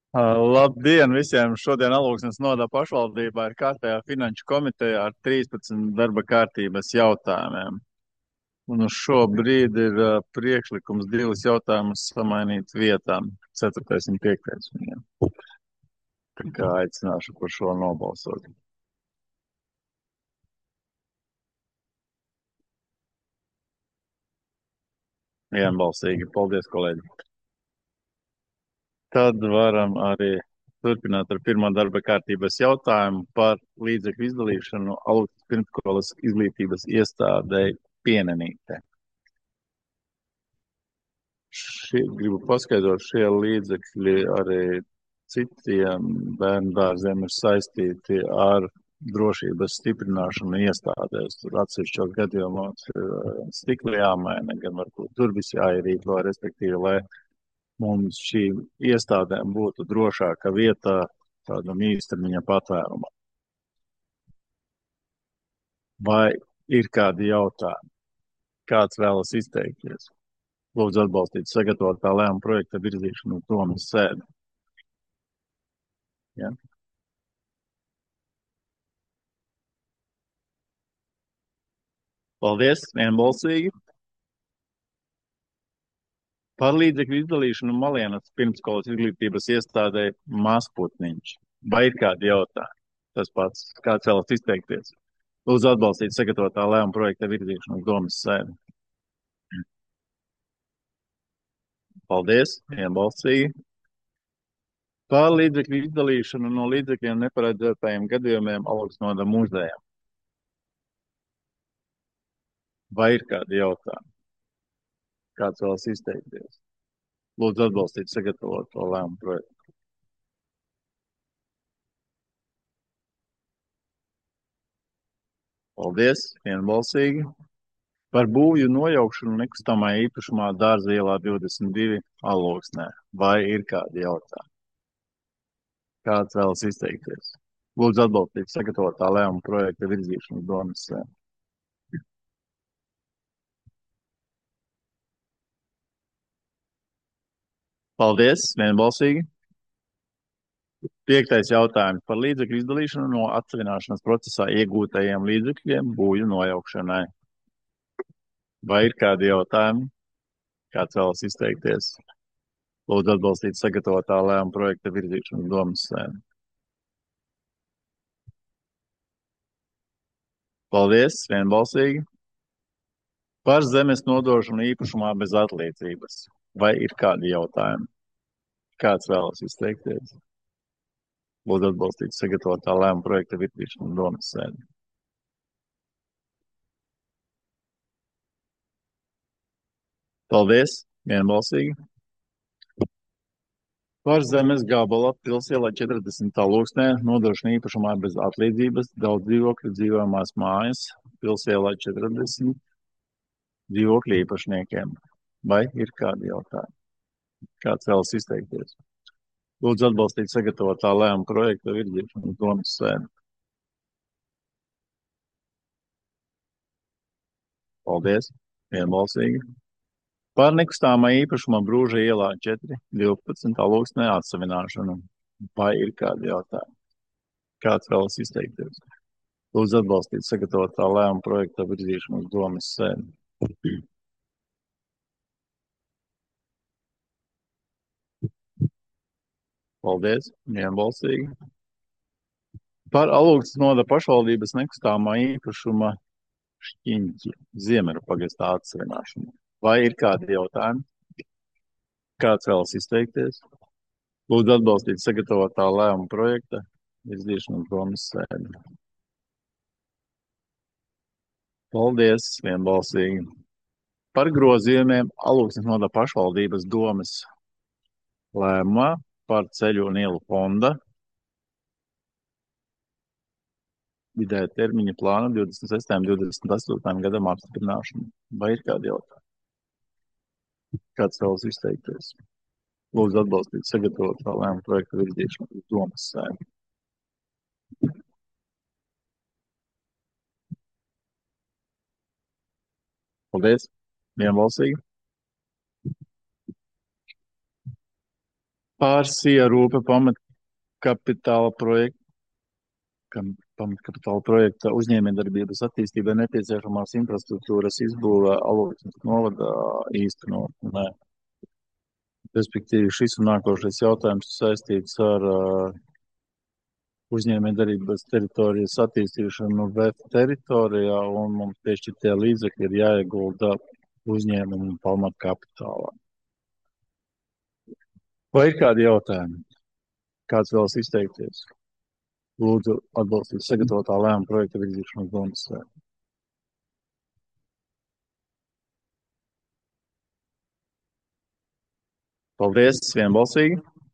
Labdien visiem! Šodien Alūksnes novada pašvaldībā ir kārtējā finanšu komiteja ar 13 darba kārtības jautājumiem. Un uz šo brīdi ir priekšlikums divus jautājumus samainīt vietām, 4. un 5. viņiem. Tā kā aicināšu par šo nobalsot. Vienbalsīgi. Paldies, kolēģi! Tad varam arī turpināt ar pirmā darba kārtības jautājumu par līdzekļu izdalīšanu Alūksnes pirmsskolas izglītības iestādei Pienenīte. Gribu paskaidrot, šie līdzekļi arī citiem bērnu dārziem ir saistīti ar drošības stiprināšanu iestādēs. Tur atsevišķos gadījumos ir stikli jāmaina, gan varbūt durvis jāierīko, respektīvi, lai mums šīm iestādēm būtu drošāka vieta tādam īstermiņa patvērumam. Vai ir kādi jautājumi? Kāds vēlas izteikties? Lūdzu atbalstīt sagatavotā lēmuma projekta virzīšanu uz domas sēdi. Ja? Paldies, vienbalsīgi. Par līdzekļu izdalīšanu Malienas pirmsskolas izglītības iestādē Mazputniņš. Vai ir kādi jautājumi? Tas pats, kāds vēlas izteikties. Lūdzu atbalstīt sagatavotā lēmuma projekta virzīšanu uz domas sēdi. Paldies, vienbalsīgi. Par līdzekļu izdalīšanu no līdzekļiem neparedzētajiem gadījumiem Alūksnes novada muzejam. Vai ir kādi jautājumi? Kāds vēlas izteikties? Lūdzu atbalstīt sagatavoto lēmumu projektu. Paldies, vienbalsīgi. Par būvju nojaukšanu nekustamā īpašumā Dārza ielā 22 Alūksnē. Vai ir kādi jautājumi? Kāds vēlas izteikties? Lūdzu atbalstīt sagatavotā lēmuma projekta virzīšanu uz domas sēdi. Paldies, vienbalsīgi. 5. jautājums par līdzekļu izdalīšanu no atsevināšanas procesā iegūtajiem līdzekļiem būvju nojaukšanai. Vai ir kādi jautājumi? Kāds vēlas izteikties? Lūdzu atbalstīt sagatavotā lēmuma projekta virzīšanu uz domas sēdi. Paldies, vienbalsīgi. Par zemes nodošanu īpašumā bez atlīdzības. Vai ir kādi jautājumi? Kāds vēlas izteikties? Lūdzu atbalstīt sagatavotā lēmuma projekta virzīšanu uz domas sēdi. Paldies, vienbalsīgi. Par zemes gabala pilsielā 40. Alūksnē nodošana īpašumā bez atlīdzības daudz dzīvokļu dzīvojamās mājas pilsielā 40 dzīvokļu īpašniekiem. Vai ir kādi jautājumi? Kāds vēlas izteikties? Lūdzu atbalstīt sagatavotā lēmuma projekta virzīšanu uz domas sēdi. Paldies, vienbalsīgi. Par nekustamā īpašuma Brūža ielā 4/12 Alūksnē atsavināšanu. Vai ir kādi jautājumi? Kāds vēlas izteikties? Lūdzu atbalstīt sagatavotā lēmuma projekta virzīšanu uz domas sēdi. Paldies, vienbalsīgi. Par Alūksnes novada pašvaldības nekustamā īpašuma Šķiņķi Ziemeļu pagastā atsavināšanu. Vai ir kādi jautājumi? Kāds vēlas izteikties? Lūdzu atbalstīt sagatavotā lēmuma projekta virzīšanu uz domas sēdi. Paldies, vienbalsīgi. Par grozījumiem Alūksnes novada pašvaldības domas lēmumā par ceļu un ielu fonda vidēja termiņa plāna 26. un 28. gadam apstiprināšanu. Vai ir kādi jautājumi? Kāds vēlas izteikties? Lūdzu atbalstīt sagatavotā lēmuma projekta virzīšanu uz domas sēdi. Paldies, vienbalsīgi. Pārsija rūpe pamatkapitāla projekta, pamatkapitāla projekta uzņēmējdarbības attīstībai nepieciešamās infrastruktūras izbūve Alūksnes novadā īstenot. Nē. Respektīvi, šis un nākošais jautājums saistīts ar uzņēmējdarbības teritorijas attīstīšanu VF teritorijā, un mums piešķirtie līdzekļi ir jāiegulda uzņēmumu pamatkapitālā. Vai ir kādi jautājumi? Kāds vēlas izteikties? Lūdzu atbalstīt sagatavotā lēmuma projekta virzīšanu uz domas sfēru. Paldies, vienbalsīgi.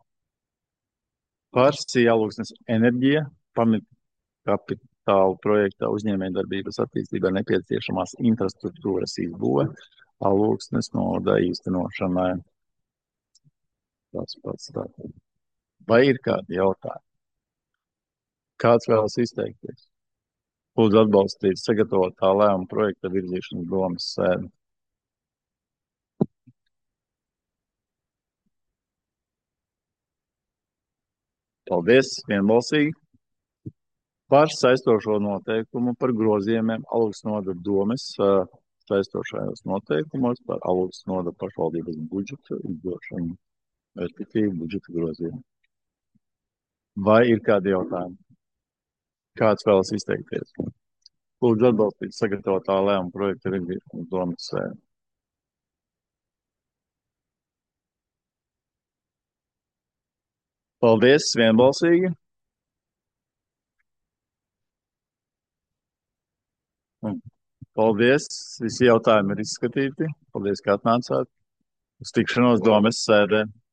Par Alūksnes enerģija pamatkapitāla projekta uzņēmējdarbības attīstībai nepieciešamās infrastruktūras izbūve Alūksnes novada īstenošanai. Tas pats tā. Vai ir kādi jautājumi? Kāds vēlas izteikties? Lūdzu atbalstīt sagatavotā lēmuma projekta virzīšanu uz domas sēdi. Paldies, vienbalsīgi. Par saistošo noteikumu par grozījumiem Alūksnes novada domes saistošajos noteikumos par Alūksnes novada pašvaldības budžeta izdošanu, respektīvi budžeta grozījumu. Vai ir kādi jautājumi? Kāds vēlas izteikties? Lūdzu atbalstīt sagatavotā lēmuma projekta virzīšanu uz domas sēdi. Paldies, vienbalsīgi. Paldies, visi jautājumi ir izskatīti. Paldies, ka atnācāt. Uz tikšanos domas sēdē.